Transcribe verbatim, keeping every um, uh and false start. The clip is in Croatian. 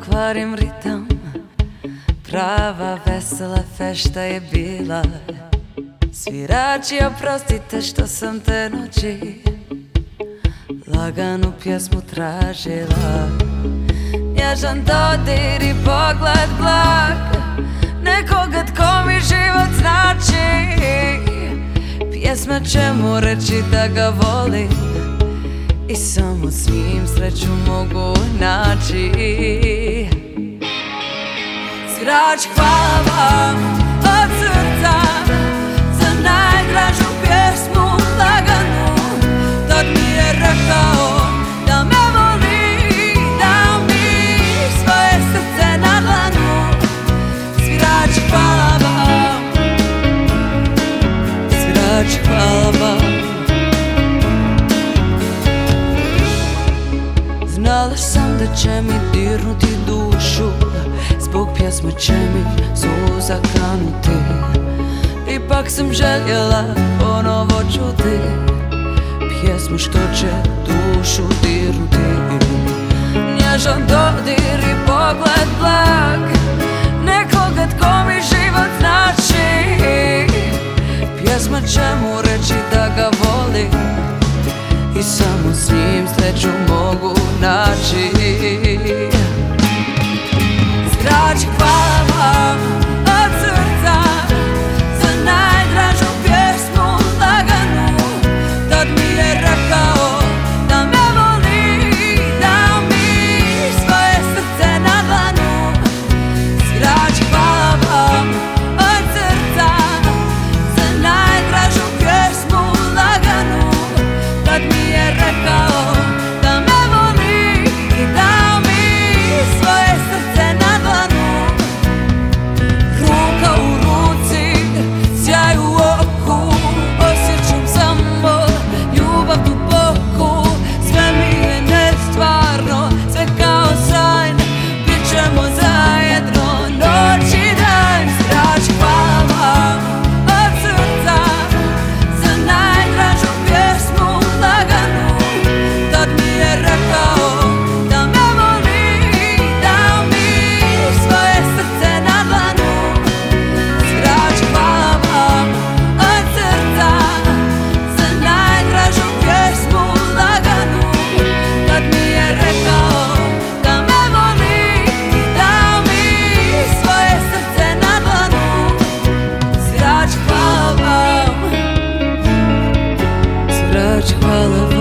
kvarim ritam. Prava vesela fešta je bila. Svirači, oprostite što sam te noći laganu pjesmu tražila. Nježan dodir i pogled blag nekoga tko mi život znači. Pjesma će mu reći da ga volim i samo s njim sreću mogu naći. Svirač, hvala vam od srca za najdražu pjesmu laganu. Tad mi je rekao da me voli, dao mi svoje srce na dlanu. Svirač, hvala vam, svirač, hvala vam. Znala sam da će mi dirnuti dušu, zbog pjesme će mi suza kanuti. Ipak sam željela ponovo čuti pjesmu što će dušu dirnuti. Nježan dodir i pogled blag nekoga tko mi život znači. Pjesma će mu reći da ga volim i samo s njim sreću mogu naći. Svirač, hvala vam od srca za najdražu pjesmu laganu. Tad mi je rekao da me voli, dao mi svoje srce na dlanu. Svirač, hvala vam od srca za najdražu pjesmu laganu. Tad mi je rekao da me voli i dao mi svoje srce na dlanu. Ruka u ruci, sjaj u oku, osjećam samo ljubav duboku. Sve mi je nestvarno, sve kao san, bit ćemo zajedno noć i dan. Svirač, hvala vam od srca za najdražu pjesmu laganu. Tad mi je rekao da me voli, dao mi svoje srce na dlanu. Svirač, hvala vam od srca za najdražu pjesmu laganu. Tad mi je rekao da me voli, dao mi svoje srce na dlanu. Svirač, hvala vam, svirač, hvala vam.